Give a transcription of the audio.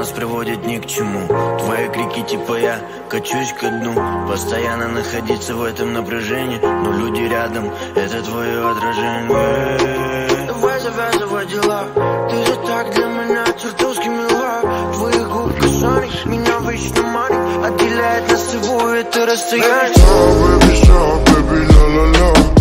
нас приводит ни к чему. Твои крики типа я качусь ко дну. Постоянно находиться в этом напряжении, но люди рядом, это твое отражение. Давай завязывай дела, ты же так для меня чертовски мила. Твои губ касаний меня вечно манит, отделяет нас всего это расстояние. Baby, stop, baby, la la la.